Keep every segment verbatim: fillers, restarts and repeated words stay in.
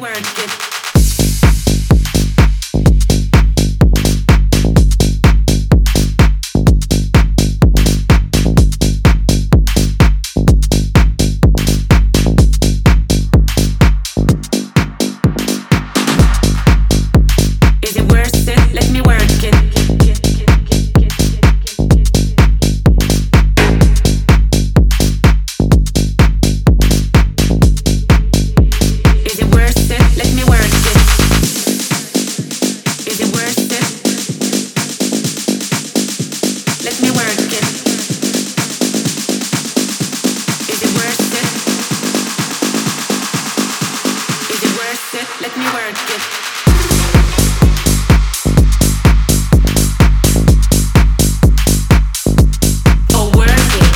work it. Let me work it. Oh, work it.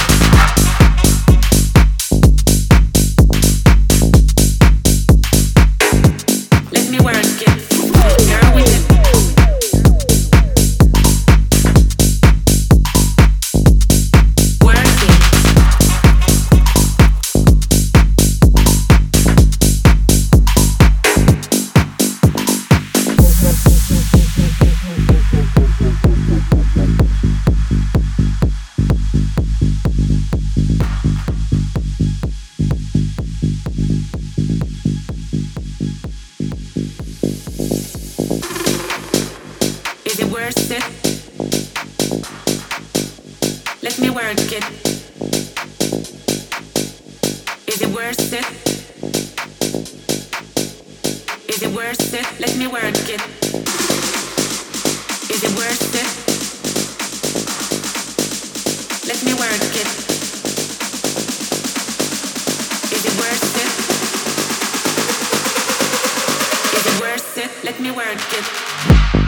Let me work it. Girl with it. Work it. Is it worth it? Let me work it. Is it worth it? Is it worth it? Let me work it. Is it worth it? Let me work it. Is it worth it? Is it worth it? Let me work it.